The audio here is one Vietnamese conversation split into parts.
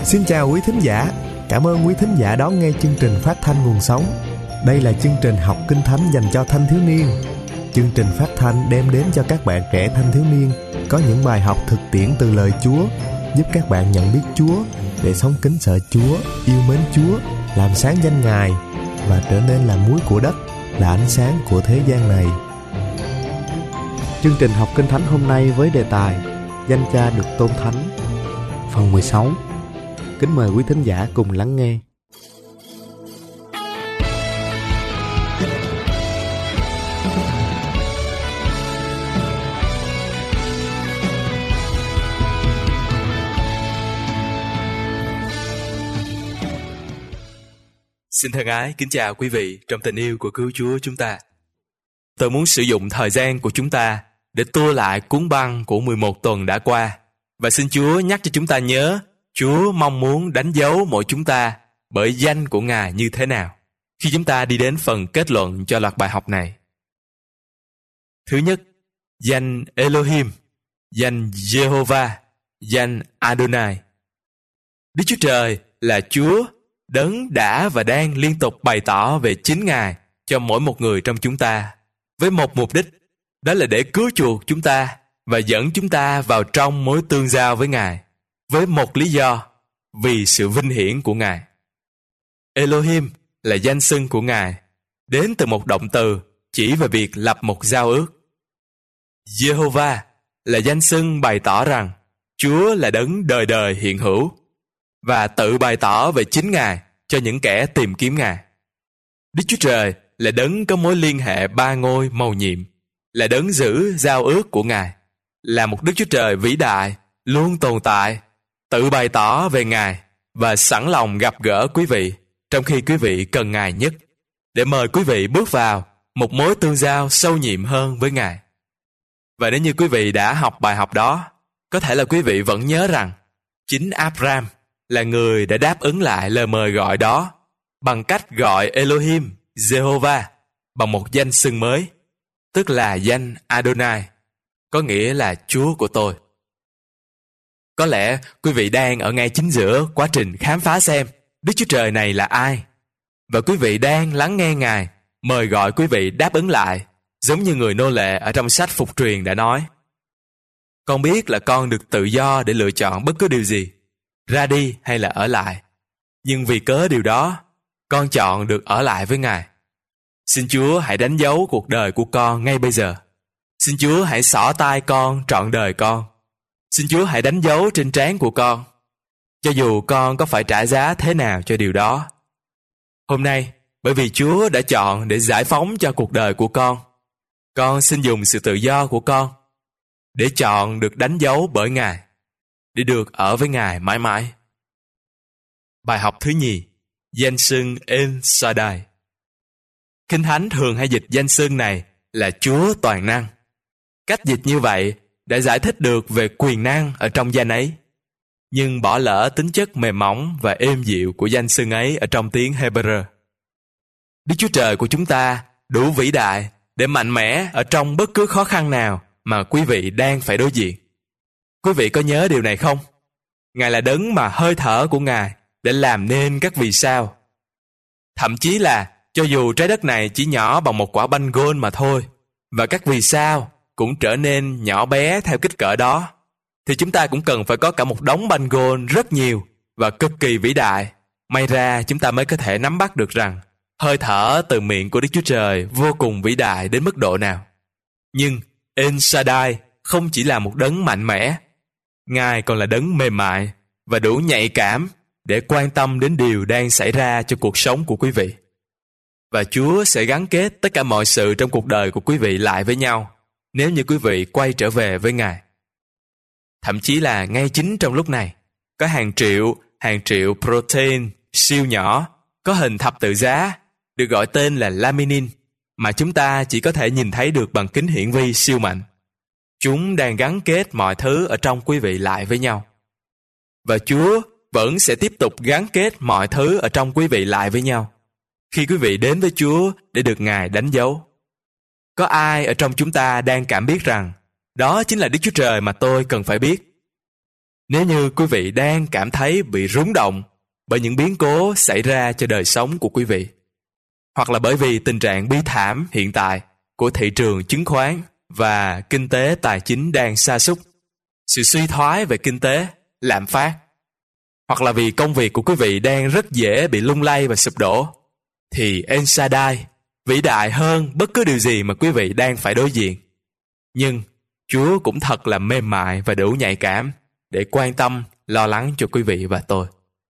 Xin chào quý thính giả. Cảm ơn quý thính giả đón nghe chương trình phát thanh Nguồn Sống. Đây là chương trình học Kinh Thánh dành cho thanh thiếu niên. Chương trình phát thanh đem đến cho các bạn trẻ thanh thiếu niên có những bài học thực tiễn từ lời Chúa, giúp các bạn nhận biết Chúa để sống kính sợ Chúa, yêu mến Chúa, làm sáng danh Ngài và trở nên là muối của đất, là ánh sáng của thế gian này. Chương trình học Kinh Thánh hôm nay với đề tài Danh Cha được tôn thánh, phần 16. Kính mời quý thính giả cùng lắng nghe. Xin thân ái kính chào quý vị trong tình yêu của cứu Chúa chúng ta. Tôi muốn sử dụng thời gian của chúng ta để tua lại cuốn băng của 11 tuần đã qua. Và xin Chúa nhắc cho chúng ta nhớ, Chúa mong muốn đánh dấu mỗi chúng ta bởi danh của Ngài như thế nào khi chúng ta đi đến phần kết luận cho loạt bài học này. Thứ nhất, danh Elohim, danh Jehovah, danh Adonai. Đức Chúa Trời là Chúa, Đấng đã và đang liên tục bày tỏ về chính Ngài cho mỗi một người trong chúng ta, với một mục đích, đó là để cứu chuộc chúng ta và dẫn chúng ta vào trong mối tương giao với Ngài, với một lý do, vì sự vinh hiển của Ngài. Elohim là danh xưng của Ngài, đến từ một động từ chỉ về việc lập một giao ước. Jehovah là danh xưng bày tỏ rằng Chúa là Đấng đời đời hiện hữu, và tự bày tỏ về chính Ngài cho những kẻ tìm kiếm Ngài. Đức Chúa Trời là Đấng có mối liên hệ ba ngôi mầu nhiệm, là Đấng giữ giao ước của Ngài, là một Đức Chúa Trời vĩ đại, luôn tồn tại, tự bày tỏ về Ngài và sẵn lòng gặp gỡ quý vị trong khi quý vị cần Ngài nhất, để mời quý vị bước vào một mối tương giao sâu nhiệm hơn với Ngài. Và nếu như quý vị đã học bài học đó, có thể là quý vị vẫn nhớ rằng chính Abraham là người đã đáp ứng lại lời mời gọi đó bằng cách gọi Elohim, Jehovah bằng một danh xưng mới, tức là danh Adonai, có nghĩa là Chúa của tôi. Có lẽ quý vị đang ở ngay chính giữa quá trình khám phá xem Đức Chúa Trời này là ai, và quý vị đang lắng nghe Ngài mời gọi quý vị đáp ứng lại, giống như người nô lệ ở trong sách Phục Truyền đã nói: con biết là con được tự do để lựa chọn bất cứ điều gì, ra đi hay là ở lại, nhưng vì cớ điều đó, con chọn được ở lại với Ngài. Xin Chúa hãy đánh dấu cuộc đời của con ngay bây giờ. Xin Chúa hãy xỏ tay con trọn đời con. Xin Chúa hãy đánh dấu trên trán của con, cho dù con có phải trả giá thế nào cho điều đó. Hôm nay, bởi vì Chúa đã chọn để giải phóng cho cuộc đời của con xin dùng sự tự do của con để chọn được đánh dấu bởi Ngài, để được ở với Ngài mãi mãi. Bài học thứ nhì, danh xưng El Shaddai. Kinh Thánh thường hay dịch danh xưng này là Chúa toàn năng. Cách dịch như vậy đã giải thích được về quyền năng ở trong danh ấy, nhưng bỏ lỡ tính chất mềm mỏng và êm dịu của danh xưng ấy ở trong tiếng Hebrew. Đức Chúa Trời của chúng ta đủ vĩ đại để mạnh mẽ ở trong bất cứ khó khăn nào mà quý vị đang phải đối diện. Quý vị có nhớ điều này không? Ngài là Đấng mà hơi thở của Ngài để làm nên các vì sao. Thậm chí là cho dù trái đất này chỉ nhỏ bằng một quả banh gôn mà thôi, và các vì sao cũng trở nên nhỏ bé theo kích cỡ đó, thì chúng ta cũng cần phải có cả một đống banh gôn rất nhiều và cực kỳ vĩ đại. May ra chúng ta mới có thể nắm bắt được rằng hơi thở từ miệng của Đức Chúa Trời vô cùng vĩ đại đến mức độ nào. Nhưng El Shaddai không chỉ là một đấng mạnh mẽ, Ngài còn là đấng mềm mại và đủ nhạy cảm để quan tâm đến điều đang xảy ra cho cuộc sống của quý vị. Và Chúa sẽ gắn kết tất cả mọi sự trong cuộc đời của quý vị lại với nhau nếu như quý vị quay trở về với Ngài. Thậm chí là ngay chính trong lúc này, có hàng triệu protein siêu nhỏ có hình thập tự giá được gọi tên là laminin mà chúng ta chỉ có thể nhìn thấy được bằng kính hiển vi siêu mạnh. Chúng đang gắn kết mọi thứ ở trong quý vị lại với nhau. Và Chúa vẫn sẽ tiếp tục gắn kết mọi thứ ở trong quý vị lại với nhau khi quý vị đến với Chúa để được Ngài đánh dấu. Có ai ở trong chúng ta đang cảm biết rằng đó chính là Đức Chúa Trời mà tôi cần phải biết? Nếu như quý vị đang cảm thấy bị rúng động bởi những biến cố xảy ra cho đời sống của quý vị, hoặc là bởi vì tình trạng bi thảm hiện tại của thị trường chứng khoán và kinh tế tài chính đang sa sút, sự suy thoái về kinh tế, lạm phát, hoặc là vì công việc của quý vị đang rất dễ bị lung lay và sụp đổ, thì El Shaddai vĩ đại hơn bất cứ điều gì mà quý vị đang phải đối diện. Nhưng Chúa cũng thật là mềm mại và đủ nhạy cảm để quan tâm, lo lắng cho quý vị và tôi.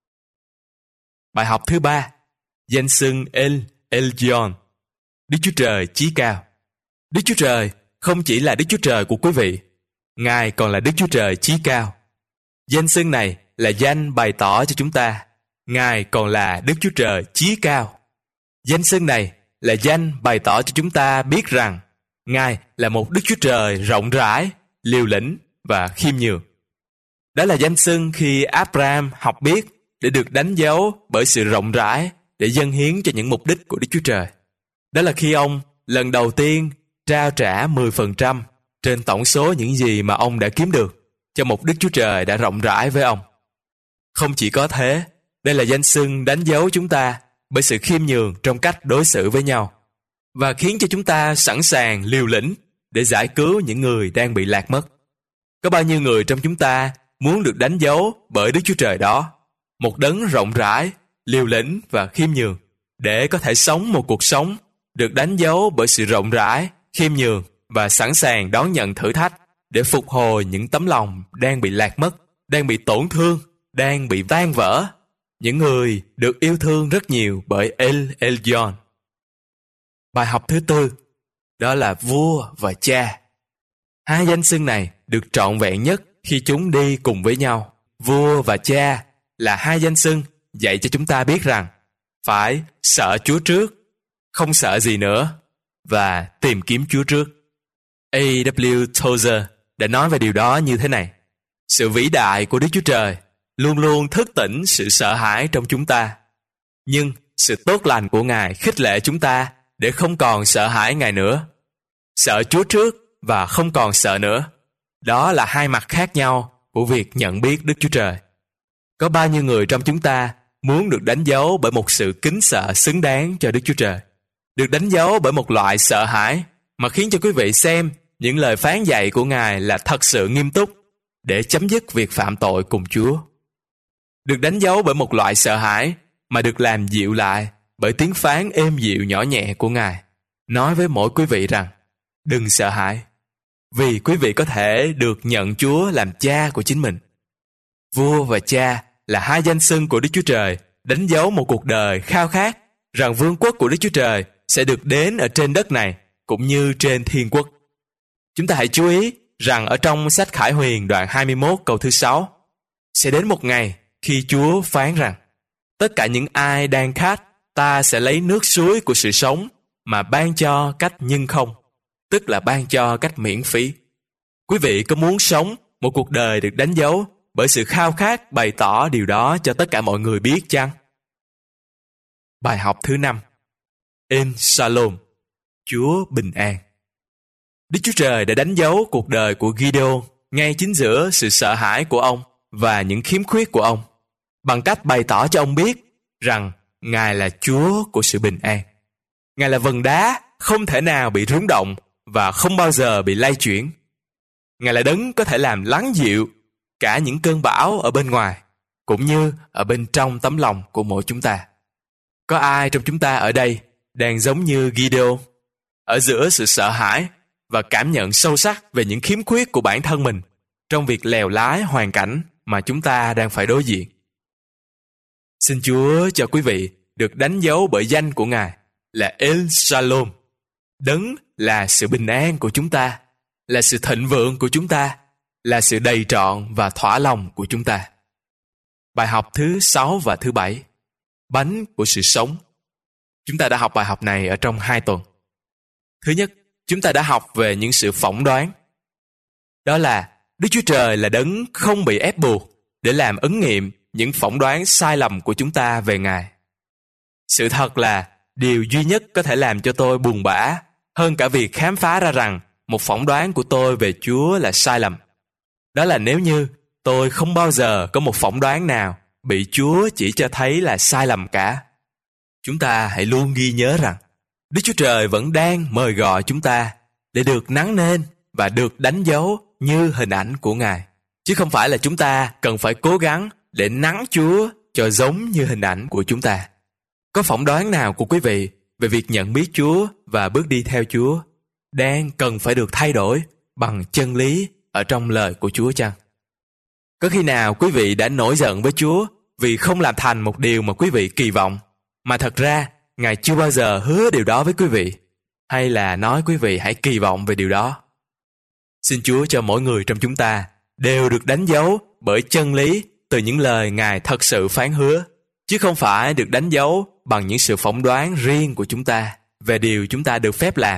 Bài học thứ 3, danh xưng El Elyon, Đức Chúa Trời chí cao. Đức Chúa Trời không chỉ là Đức Chúa Trời của quý vị, Ngài còn là Đức Chúa Trời chí cao. Danh xưng này là danh bày tỏ cho chúng ta Ngài còn là Đức Chúa Trời chí cao. Danh xưng này là danh bày tỏ cho chúng ta biết rằng Ngài là một Đức Chúa Trời rộng rãi, liều lĩnh và khiêm nhường. Đó là danh xưng khi Abraham học biết để được đánh dấu bởi sự rộng rãi để dâng hiến cho những mục đích của Đức Chúa Trời. Đó là khi ông lần đầu tiên trao trả 10% trên tổng số những gì mà ông đã kiếm được cho một Đức Chúa Trời đã rộng rãi với ông. Không chỉ có thế, đây là danh xưng đánh dấu chúng ta bởi sự khiêm nhường trong cách đối xử với nhau và khiến cho chúng ta sẵn sàng liều lĩnh để giải cứu những người đang bị lạc mất. Có bao nhiêu người trong chúng ta muốn được đánh dấu bởi Đức Chúa Trời đó, một đấng rộng rãi, liều lĩnh và khiêm nhường, để có thể sống một cuộc sống được đánh dấu bởi sự rộng rãi, khiêm nhường và sẵn sàng đón nhận thử thách để phục hồi những tấm lòng đang bị lạc mất, đang bị tổn thương, đang bị tan vỡ, những người được yêu thương rất nhiều bởi El Elyon. Bài học thứ 4, đó là vua và cha. Hai danh xưng này được trọn vẹn nhất khi chúng đi cùng với nhau. Vua và cha là hai danh xưng dạy cho chúng ta biết rằng phải sợ Chúa trước, không sợ gì nữa, và tìm kiếm Chúa trước. A.W. Tozer đã nói về điều đó như thế này: sự vĩ đại của Đức Chúa Trời luôn luôn thức tỉnh sự sợ hãi trong chúng ta, nhưng sự tốt lành của Ngài khích lệ chúng ta để không còn sợ hãi Ngài nữa. Sợ Chúa trước và không còn sợ nữa, đó là hai mặt khác nhau của việc nhận biết Đức Chúa Trời. Có bao nhiêu người trong chúng ta muốn được đánh dấu bởi một sự kính sợ xứng đáng cho Đức Chúa Trời, được đánh dấu bởi một loại sợ hãi mà khiến cho quý vị xem những lời phán dạy của Ngài là thật sự nghiêm túc để chấm dứt việc phạm tội cùng Chúa. Được đánh dấu bởi một loại sợ hãi mà được làm dịu lại bởi tiếng phán êm dịu nhỏ nhẹ của Ngài, nói với mỗi quý vị rằng đừng sợ hãi, vì quý vị có thể được nhận Chúa làm cha của chính mình. Vua và cha là hai danh xưng của Đức Chúa Trời đánh dấu một cuộc đời khao khát rằng vương quốc của Đức Chúa Trời sẽ được đến ở trên đất này cũng như trên thiên quốc. Chúng ta hãy chú ý rằng ở trong sách Khải Huyền đoạn 21 câu thứ 6, sẽ đến một ngày khi Chúa phán rằng tất cả những ai đang khát, ta sẽ lấy nước suối của sự sống mà ban cho cách nhân không, tức là ban cho cách miễn phí. Quý vị có muốn sống một cuộc đời được đánh dấu bởi sự khao khát bày tỏ điều đó cho tất cả mọi người biết chăng? Bài học thứ 5, En Shalom, Chúa bình an. Đức Chúa Trời đã đánh dấu cuộc đời của Gideon ngay chính giữa sự sợ hãi của ông và những khiếm khuyết của ông, bằng cách bày tỏ cho ông biết rằng Ngài là Chúa của sự bình an. Ngài là vần đá không thể nào bị rung động và không bao giờ bị lay chuyển. Ngài là đấng có thể làm lắng dịu cả những cơn bão ở bên ngoài, cũng như ở bên trong tấm lòng của mỗi chúng ta. Có ai trong chúng ta ở đây đang giống như Gideon, ở giữa sự sợ hãi và cảm nhận sâu sắc về những khiếm khuyết của bản thân mình trong việc lèo lái hoàn cảnh mà chúng ta đang phải đối diện? Xin Chúa cho quý vị được đánh dấu bởi danh của Ngài là El Shalom, đấng là sự bình an của chúng ta, là sự thịnh vượng của chúng ta, là sự đầy trọn và thỏa lòng của chúng ta. Bài học thứ 6 và thứ 7, bánh của sự sống. Chúng ta đã học bài học này ở trong 2 tuần. Thứ nhất, chúng ta đã học về những sự phỏng đoán. Đó là Đức Chúa Trời là đấng không bị ép buộc để làm ứng nghiệm những phỏng đoán sai lầm của chúng ta về Ngài. Sự thật là điều duy nhất có thể làm cho tôi buồn bã hơn cả việc khám phá ra rằng một phỏng đoán của tôi về Chúa là sai lầm. Đó là nếu như tôi không bao giờ có một phỏng đoán nào bị Chúa chỉ cho thấy là sai lầm cả. Chúng ta hãy luôn ghi nhớ rằng Đức Chúa Trời vẫn đang mời gọi chúng ta để được nắng nên và được đánh dấu như hình ảnh của Ngài. Chứ không phải là chúng ta cần phải cố gắng để nắng Chúa cho giống như hình ảnh của chúng ta. Có phỏng đoán nào của quý vị về việc nhận biết Chúa và bước đi theo Chúa đang cần phải được thay đổi bằng chân lý ở trong lời của Chúa chăng? Có khi nào quý vị đã nổi giận với Chúa vì không làm thành một điều mà quý vị kỳ vọng, mà thật ra Ngài chưa bao giờ hứa điều đó với quý vị, hay là nói quý vị hãy kỳ vọng về điều đó? Xin Chúa cho mỗi người trong chúng ta đều được đánh dấu bởi chân lý từ những lời Ngài thật sự phán hứa, chứ không phải được đánh dấu bằng những sự phỏng đoán riêng của chúng ta về điều chúng ta được phép làm.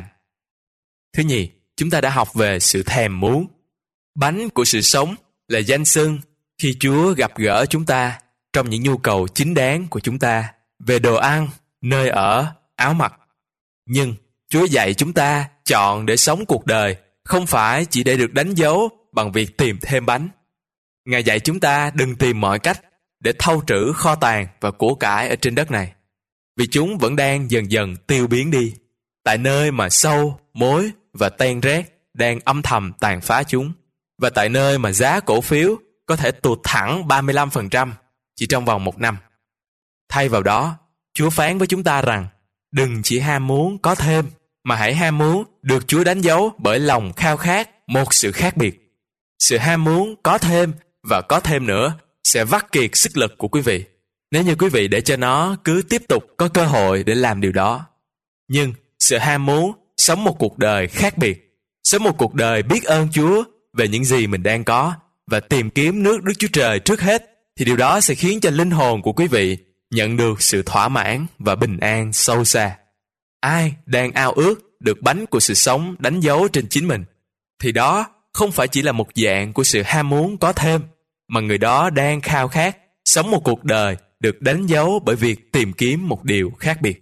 Thứ nhì, chúng ta đã học về sự thèm muốn. Bánh của sự sống là danh xưng khi Chúa gặp gỡ chúng ta trong những nhu cầu chính đáng của chúng ta về đồ ăn, nơi ở, áo mặc. Nhưng Chúa dạy chúng ta chọn để sống cuộc đời không phải chỉ để được đánh dấu bằng việc tìm thêm bánh. Ngài dạy chúng ta đừng tìm mọi cách để thâu trữ kho tàng và của cải ở trên đất này, vì chúng vẫn đang dần dần tiêu biến đi, tại nơi mà sâu, mối và ten rét đang âm thầm tàn phá chúng, và tại nơi mà giá cổ phiếu có thể tụt thẳng 35% chỉ trong vòng 1 năm. Thay vào đó, Chúa phán với chúng ta rằng đừng chỉ ham muốn có thêm, mà hãy ham muốn được Chúa đánh dấu bởi lòng khao khát một sự khác biệt. Sự ham muốn có thêm và có thêm nữa sẽ vắt kiệt sức lực của quý vị nếu như quý vị để cho nó cứ tiếp tục có cơ hội để làm điều đó. Nhưng sự ham muốn sống một cuộc đời khác biệt, sống một cuộc đời biết ơn Chúa về những gì mình đang có và tìm kiếm nước Đức Chúa Trời trước hết, thì điều đó sẽ khiến cho linh hồn của quý vị nhận được sự thỏa mãn và bình an sâu xa. Ai đang ao ước được bánh của sự sống đánh dấu trên chính mình, thì đó không phải chỉ là một dạng của sự ham muốn có thêm, mà người đó đang khao khát sống một cuộc đời được đánh dấu bởi việc tìm kiếm một điều khác biệt.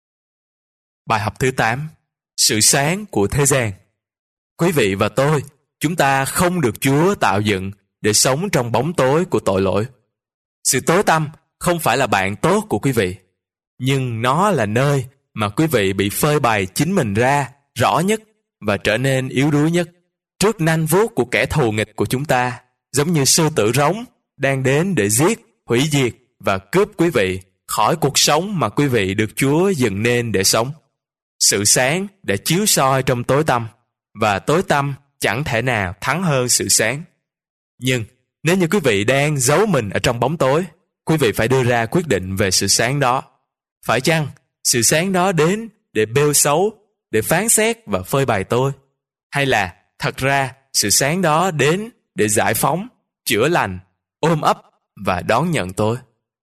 Bài học thứ 8. Sự sáng của thế gian. Quý vị và tôi, chúng ta không được Chúa tạo dựng để sống trong bóng tối của tội lỗi. Sự tối tăm không phải là bạn tốt của quý vị, nhưng nó là nơi mà quý vị bị phơi bày chính mình ra rõ nhất và trở nên yếu đuối nhất trước nanh vuốt của kẻ thù nghịch của chúng ta, giống như sư tử rống đang đến để giết, hủy diệt và cướp quý vị khỏi cuộc sống mà quý vị được Chúa dựng nên để sống. Sự sáng đã chiếu soi trong tối tăm, và tối tăm chẳng thể nào thắng hơn sự sáng. Nhưng nếu như quý vị đang giấu mình ở trong bóng tối, quý vị phải đưa ra quyết định về sự sáng đó. Phải chăng sự sáng đó đến để bêu xấu, để phán xét và phơi bày tôi? Hay là thật ra sự sáng đó đến để giải phóng, chữa lành, ôm ấp và đón nhận tôi?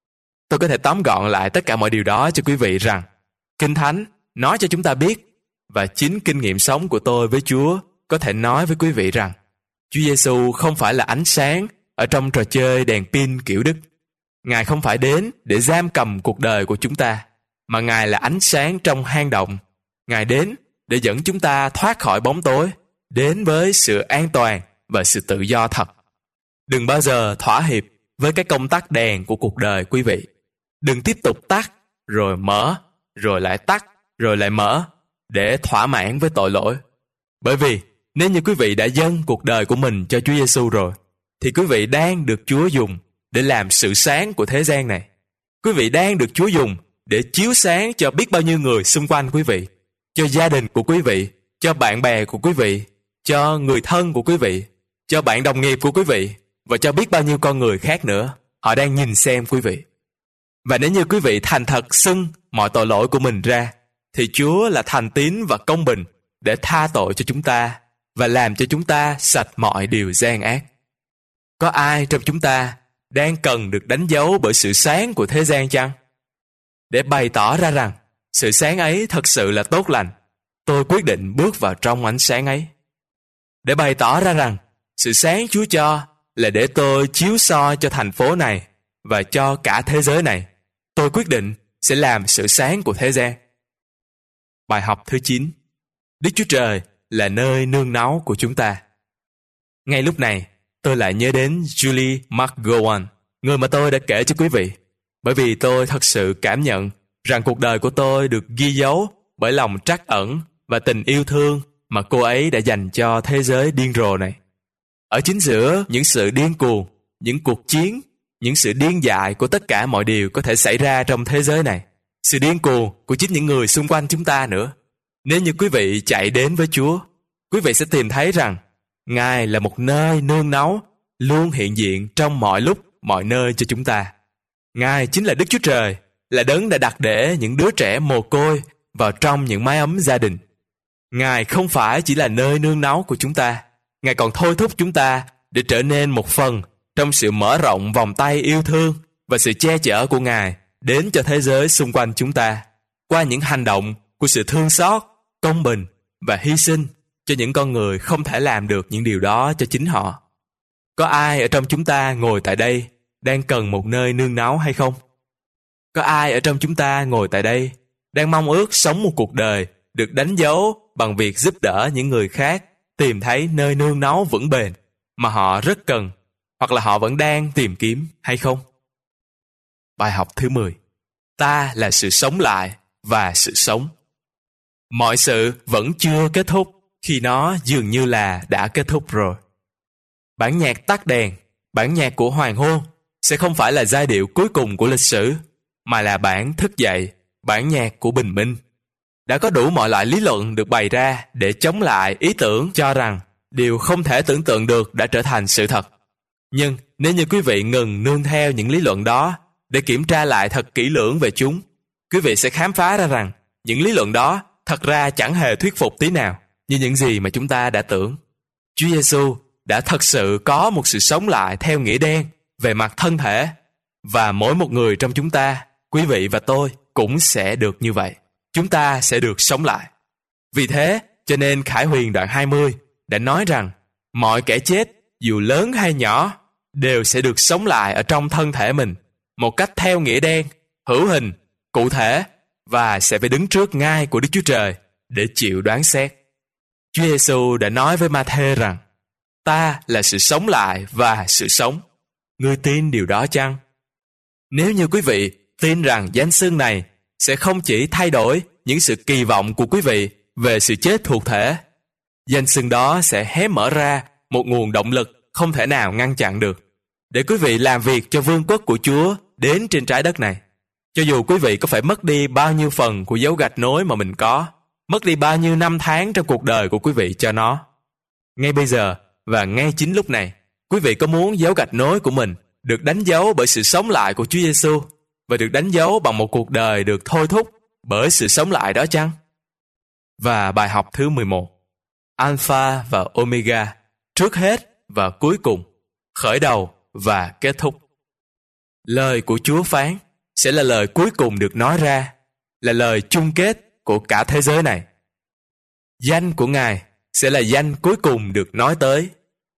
Tôi có thể tóm gọn lại tất cả mọi điều đó cho quý vị rằng Kinh Thánh nói cho chúng ta biết, và chính kinh nghiệm sống của tôi với Chúa có thể nói với quý vị rằng Chúa Giêsu không phải là ánh sáng ở trong trò chơi đèn pin kiểu Đức. Ngài không phải đến để giam cầm cuộc đời của chúng ta, mà Ngài là ánh sáng trong hang động. Ngài đến để dẫn chúng ta thoát khỏi bóng tối, đến với sự an toàn và sự tự do thật. Đừng bao giờ thỏa hiệp với cái công tắc đèn của cuộc đời quý vị. Đừng tiếp tục tắt, rồi mở, rồi lại tắt, rồi lại mở, để thỏa mãn với tội lỗi. Bởi vì nếu như quý vị đã dâng cuộc đời của mình cho Chúa Giêsu rồi, thì quý vị đang được Chúa dùng để làm sự sáng của thế gian này. Quý vị đang được Chúa dùng để chiếu sáng cho biết bao nhiêu người xung quanh quý vị, cho gia đình của quý vị, cho bạn bè của quý vị, cho người thân của quý vị, cho bạn đồng nghiệp của quý vị, và cho biết bao nhiêu con người khác nữa. Họ đang nhìn xem quý vị. Và nếu như quý vị thành thật xưng mọi tội lỗi của mình ra, thì Chúa là thành tín và công bình để tha tội cho chúng ta và làm cho chúng ta sạch mọi điều gian ác. Có ai trong chúng ta đang cần được đánh dấu bởi sự sáng của thế gian chăng? Để bày tỏ ra rằng sự sáng ấy thật sự là tốt lành, tôi quyết định bước vào trong ánh sáng ấy. Để bày tỏ ra rằng sự sáng Chúa cho là để tôi chiếu soi cho thành phố này và cho cả thế giới này, tôi quyết định sẽ làm sự sáng của thế gian. Bài học thứ 9. Đức Chúa Trời là nơi nương náu của chúng ta. Ngay lúc này, tôi lại nhớ đến Julie McGowan, người mà tôi đã kể cho quý vị. Bởi vì tôi thật sự cảm nhận rằng cuộc đời của tôi được ghi dấu bởi lòng trắc ẩn và tình yêu thương mà cô ấy đã dành cho thế giới điên rồ này. Ở chính giữa những sự điên cuồng, những cuộc chiến, những sự điên dại của tất cả mọi điều có thể xảy ra trong thế giới này, sự điên cuồng của chính những người xung quanh chúng ta nữa. Nếu như quý vị chạy đến với Chúa, quý vị sẽ tìm thấy rằng Ngài là một nơi nương náu, luôn hiện diện trong mọi lúc, mọi nơi cho chúng ta. Ngài chính là Đức Chúa Trời, là đấng đã đặt để những đứa trẻ mồ côi vào trong những mái ấm gia đình. Ngài không phải chỉ là nơi nương náu của chúng ta, Ngài còn thôi thúc chúng ta để trở nên một phần trong sự mở rộng vòng tay yêu thương và sự che chở của Ngài đến cho thế giới xung quanh chúng ta, qua những hành động của sự thương xót, công bình và hy sinh cho những con người không thể làm được những điều đó cho chính họ. Có ai ở trong chúng ta ngồi tại đây đang cần một nơi nương náu hay không? Có ai ở trong chúng ta ngồi tại đây đang mong ước sống một cuộc đời được đánh dấu bằng việc giúp đỡ những người khác tìm thấy nơi nương náu vững bền mà họ rất cần, hoặc là họ vẫn đang tìm kiếm hay không? Bài học thứ 10. Ta là sự sống lại và sự sống. Mọi sự vẫn chưa kết thúc khi nó dường như là đã kết thúc rồi. Bản nhạc tắt đèn, bản nhạc của hoàng hôn sẽ không phải là giai điệu cuối cùng của lịch sử, mà là bản thức dậy, bản nhạc của bình minh. Đã có đủ mọi loại lý luận được bày ra để chống lại ý tưởng cho rằng điều không thể tưởng tượng được đã trở thành sự thật. Nhưng nếu như quý vị ngừng nương theo những lý luận đó để kiểm tra lại thật kỹ lưỡng về chúng, quý vị sẽ khám phá ra rằng những lý luận đó thật ra chẳng hề thuyết phục tí nào như những gì mà chúng ta đã tưởng. Chúa Giêsu đã thật sự có một sự sống lại theo nghĩa đen về mặt thân thể, và mỗi một người trong chúng ta, quý vị và tôi, cũng sẽ được như vậy. Chúng ta sẽ được sống lại. Vì thế, cho nên Khải Huyền đoạn 20 đã nói rằng mọi kẻ chết, dù lớn hay nhỏ, đều sẽ được sống lại ở trong thân thể mình, một cách theo nghĩa đen, hữu hình, cụ thể, và sẽ phải đứng trước ngai của Đức Chúa Trời để chịu đoán xét. Chúa Giêsu đã nói với Ma-thê rằng ta là sự sống lại và sự sống. Ngươi tin điều đó chăng? Nếu như quý vị tin rằng danh xưng này sẽ không chỉ thay đổi những sự kỳ vọng của quý vị về sự chết thuộc thể, danh xưng đó sẽ hé mở ra một nguồn động lực không thể nào ngăn chặn được để quý vị làm việc cho vương quốc của Chúa đến trên trái đất này. Cho dù quý vị có phải mất đi bao nhiêu phần của dấu gạch nối mà mình có, mất đi bao nhiêu năm tháng trong cuộc đời của quý vị cho nó. Ngay bây giờ và ngay chính lúc này, quý vị có muốn dấu gạch nối của mình được đánh dấu bởi sự sống lại của Chúa Giêsu và được đánh dấu bằng một cuộc đời được thôi thúc bởi sự sống lại đó chăng? Và bài học thứ 11. Alpha và Omega, trước hết và cuối cùng, khởi đầu và kết thúc. Lời của Chúa phán sẽ là lời cuối cùng được nói ra, là lời chung kết của cả thế giới này. Danh của Ngài sẽ là danh cuối cùng được nói tới.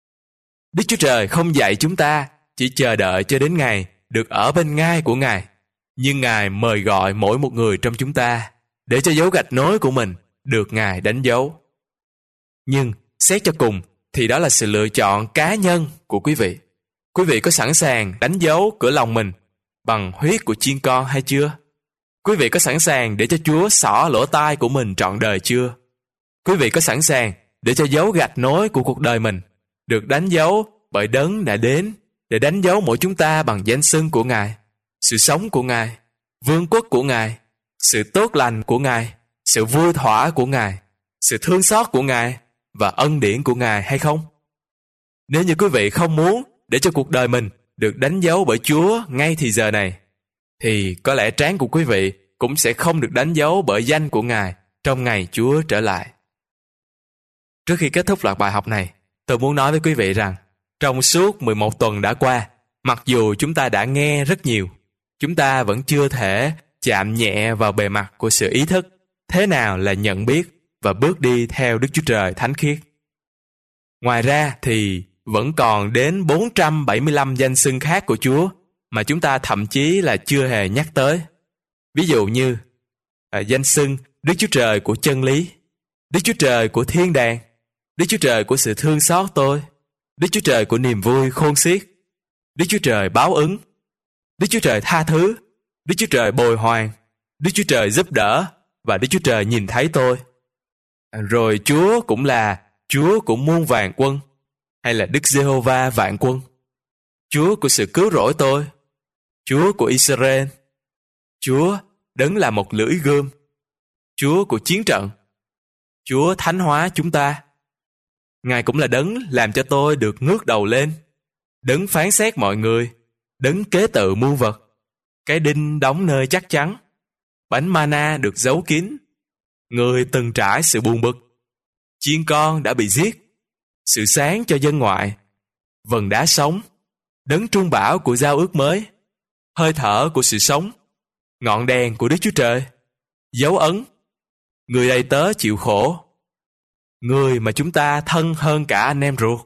Đức Chúa Trời không dạy chúng ta chỉ chờ đợi cho đến ngày được ở bên ngai của Ngài, nhưng Ngài mời gọi mỗi một người trong chúng ta để cho dấu gạch nối của mình được Ngài đánh dấu. Nhưng xét cho cùng thì đó là sự lựa chọn cá nhân của quý vị. Quý vị có sẵn sàng đánh dấu cửa lòng mình bằng huyết của chiên con hay chưa? Quý vị có sẵn sàng để cho Chúa xỏ lỗ tai của mình trọn đời chưa? Quý vị có sẵn sàng để cho dấu gạch nối của cuộc đời mình được đánh dấu bởi đấng đã đến để đánh dấu mỗi chúng ta bằng danh xưng của Ngài, sự sống của Ngài, vương quốc của Ngài, sự tốt lành của Ngài, sự vui thỏa của Ngài, sự thương xót của Ngài và ân điển của Ngài hay không? Nếu như quý vị không muốn để cho cuộc đời mình được đánh dấu bởi Chúa ngay thì giờ này, thì có lẽ trán của quý vị cũng sẽ không được đánh dấu bởi danh của Ngài trong ngày Chúa trở lại. Trước khi kết thúc loạt bài học này, tôi muốn nói với quý vị rằng trong suốt 11 tuần đã qua, mặc dù chúng ta đã nghe rất nhiều, chúng ta vẫn chưa thể chạm nhẹ vào bề mặt của sự ý thức thế nào là nhận biết và bước đi theo Đức Chúa Trời thánh khiết. Ngoài ra thì vẫn còn đến 475 danh xưng khác của Chúa mà chúng ta thậm chí là chưa hề nhắc tới. Ví dụ như danh xưng Đức Chúa Trời của chân lý, Đức Chúa Trời của thiên đàng, Đức Chúa Trời của sự thương xót tôi, Đức Chúa Trời của niềm vui khôn xiết, Đức Chúa Trời báo ứng, Đức Chúa Trời tha thứ, Đức Chúa Trời bồi hoàn, Đức Chúa Trời giúp đỡ và Đức Chúa Trời nhìn thấy tôi. Rồi Chúa cũng là Chúa của muôn vàn quân, hay là Đức Giê-hô-va vạn quân, Chúa của sự cứu rỗi tôi, Chúa của Israel, Chúa đấng là một lưỡi gươm, Chúa của chiến trận, Chúa thánh hóa chúng ta. Ngài cũng là đấng làm cho tôi được ngước đầu lên, đấng phán xét mọi người, đấng kế tự muôn vật, cái đinh đóng nơi chắc chắn, bánh mana được giấu kín, người từng trải sự buồn bực, chiên con đã bị giết, sự sáng cho dân ngoại, vầng đá sống, đấng trung bảo của giao ước mới, hơi thở của sự sống, ngọn đèn của Đức Chúa Trời, dấu ấn, người đầy tớ chịu khổ, người mà chúng ta thân hơn cả anh em ruột.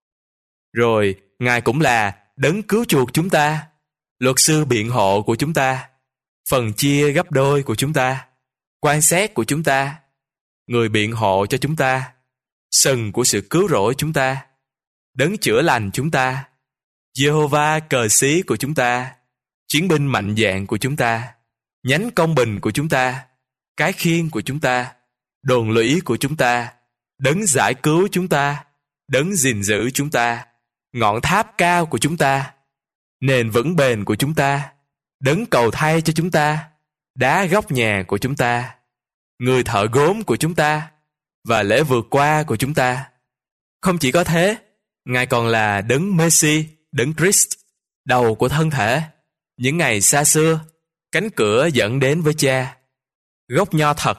Rồi Ngài cũng là đấng cứu chuộc chúng ta, luật sư biện hộ của chúng ta, phần chia gấp đôi của chúng ta, quan xét của chúng ta, người biện hộ cho chúng ta, sừng của sự cứu rỗi chúng ta, đấng chữa lành chúng ta, Giê-hô-va cờ xí của chúng ta, chiến binh mạnh dạn của chúng ta, nhánh công bình của chúng ta, cái khiên của chúng ta, đồn lũy của chúng ta, đấng giải cứu chúng ta, đấng gìn giữ chúng ta, ngọn tháp cao của chúng ta, nền vững bền của chúng ta, đấng cầu thay cho chúng ta, đá góc nhà của chúng ta, người thợ gốm của chúng ta và lễ vượt qua của chúng ta. Không chỉ có thế, Ngài còn là đấng Messi, đấng Christ, đầu của thân thể, những ngày xa xưa, cánh cửa dẫn đến với Cha, gốc nho thật,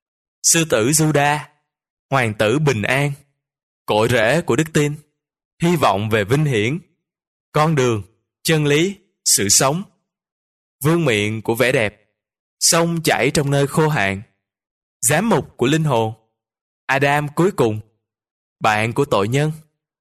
sư tử Juda, hoàng tử bình an, cội rễ của đức tin, hy vọng về vinh hiển, con đường, chân lý, sự sống, vương miện của vẻ đẹp, sông chảy trong nơi khô hạn, giám mục của linh hồn, Adam cuối cùng, bạn của tội nhân,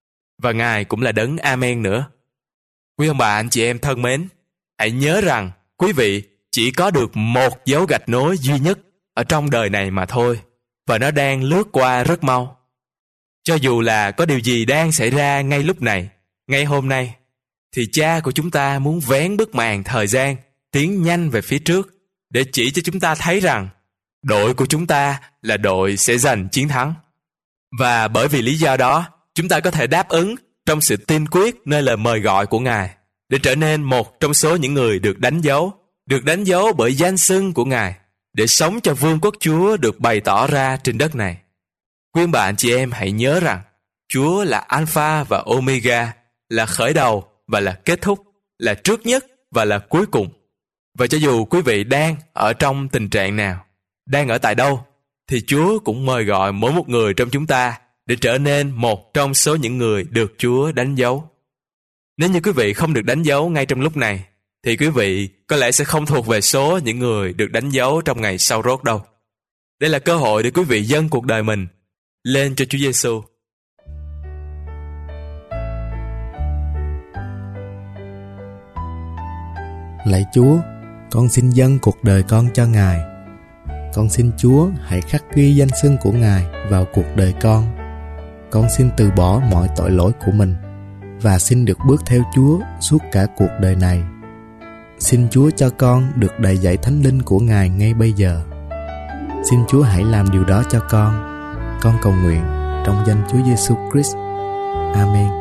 và Ngài cũng là đấng Amen nữa. Quý ông bà anh chị em thân mến, hãy nhớ rằng quý vị chỉ có được một dấu gạch nối duy nhất ở trong đời này mà thôi, và nó đang lướt qua rất mau. Cho dù là có điều gì đang xảy ra ngay lúc này, ngay hôm nay, thì Cha của chúng ta muốn vén bức màn thời gian tiến nhanh về phía trước để chỉ cho chúng ta thấy rằng đội của chúng ta là đội sẽ giành chiến thắng. Và bởi vì lý do đó, chúng ta có thể đáp ứng trong sự tin quyết nơi lời mời gọi của Ngài để trở nên một trong số những người được đánh dấu bởi danh xưng của Ngài, để sống cho vương quốc Chúa được bày tỏ ra trên đất này. Quý ông bà anh chị em hãy nhớ rằng Chúa là Alpha và Omega, là khởi đầu và là kết thúc, là trước nhất và là cuối cùng. Và cho dù quý vị đang ở trong tình trạng nào, đang ở tại đâu, thì Chúa cũng mời gọi mỗi một người trong chúng ta để trở nên một trong số những người được Chúa đánh dấu. Nếu như quý vị không được đánh dấu ngay trong lúc này, thì quý vị có lẽ sẽ không thuộc về số những người được đánh dấu trong ngày sau rốt đâu. Đây là cơ hội để quý vị dâng cuộc đời mình lên cho Chúa Giêsu. Lạy Chúa, con xin dâng cuộc đời con cho Ngài. Con xin Chúa hãy khắc ghi danh xưng của Ngài vào cuộc đời con. Con xin từ bỏ mọi tội lỗi của mình và xin được bước theo Chúa suốt cả cuộc đời này. Xin Chúa cho con được đầy dẫy Thánh Linh của Ngài ngay bây giờ. Xin Chúa hãy làm điều đó cho con. Con cầu nguyện trong danh Chúa Giêsu Christ. Amen.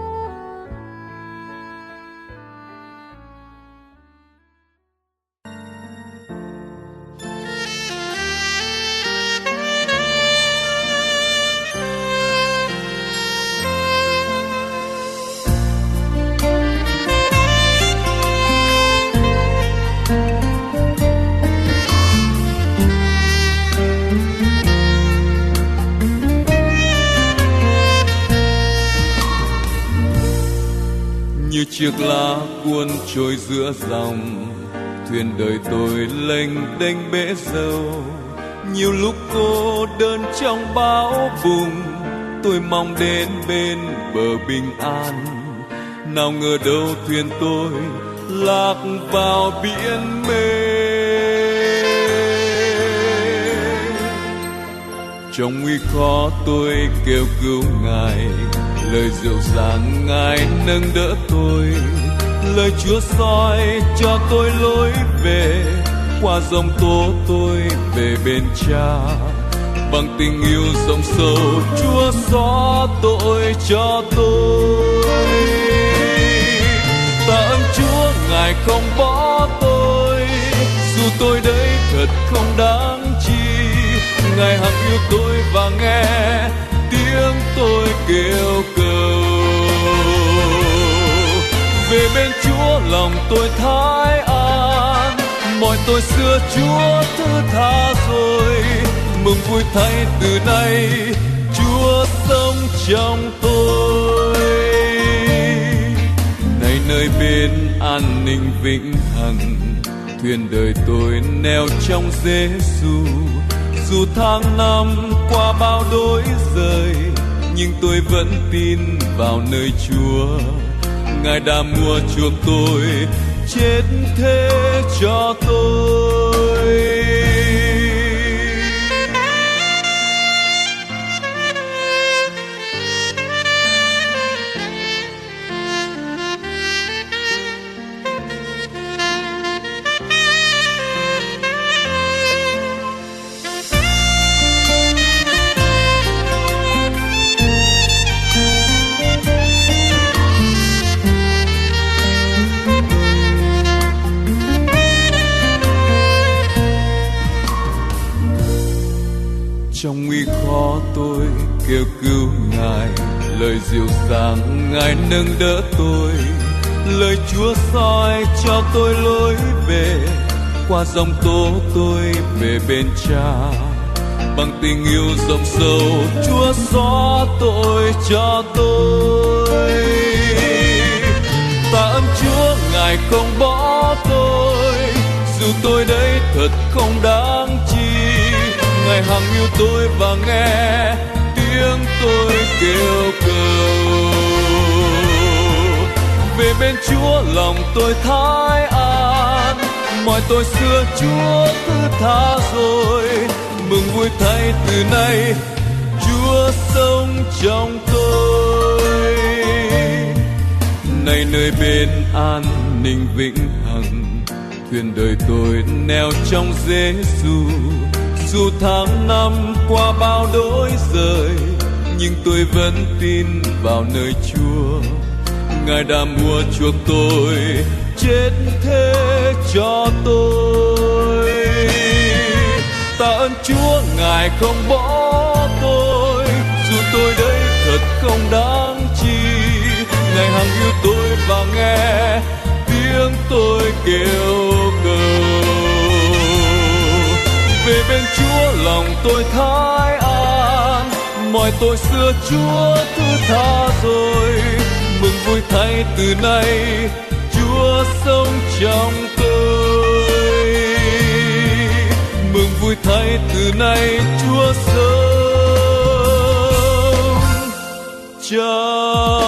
Như chiếc lá cuốn trôi giữa dòng, thuyền đời tôi lênh đênh bể dâu. Nhiều lúc cô đơn trong bão bùng, tôi mong đến bên bờ bình an. Nào ngờ đâu thuyền tôi lạc vào biển mê. Trong nguy khó tôi kêu cứu Ngài, lời dịu dàng Ngài nâng đỡ tôi, lời Chúa soi cho tôi lối về, qua giông tố tôi về bên Cha. Bằng tình yêu rộng sâu Chúa xóa tội cho tôi. Tạ ơn Chúa Ngài không bỏ tôi, dù tôi đây thật không đáng chi. Ngài hằng yêu tôi và nghe tiếng tôi kêu cầu. Về bên Chúa lòng tôi thái an, mọi tội xưa Chúa thứ tha rồi. Mừng vui thay từ nay Chúa sống trong tôi. Này nơi bên an ninh vĩnh hằng, thuyền đời tôi neo trong Giêsu. Dù tháng năm qua bao đổi rời, nhưng tôi vẫn tin vào nơi Chúa. Ngài đã mua chuộc tôi, chết thế cho tôi. Trong nguy khó tôi kêu cứu Ngài, lời dịu dàng Ngài nâng đỡ tôi, lời Chúa soi cho tôi lối về, qua giông tố tôi về bên Cha. Bằng tình yêu rộng sâu Chúa xóa tội cho tôi. Tạ ơn Chúa Ngài không bỏ tôi, dù tôi đây thật không đáng chi. Ngài hằng yêu tôi và nghe tiếng tôi kêu cầu. Về bên Chúa lòng tôi thái an, mọi tội xưa Chúa thứ tha rồi. Mừng vui thay từ nay Chúa sống trong tôi. Này nơi bên an ninh vĩnh hằng, thuyền đời tôi neo trong Giêsu. Dù tháng năm qua bao đổi rời, nhưng tôi vẫn tin vào nơi Chúa. Ngài đã mua chuộc tôi, chết thế cho tôi. Tạ ơn Chúa Ngài không bỏ tôi, dù tôi đây thật không đáng chi. Ngài hằng yêu tôi và nghe tiếng tôi kêu cầu. Về bên Chúa lòng tôi thái an, mọi tội xưa Chúa thứ tha rồi. Mừng vui thay từ nay Chúa sống trong tôi. Mừng vui thay từ nay Chúa sống trong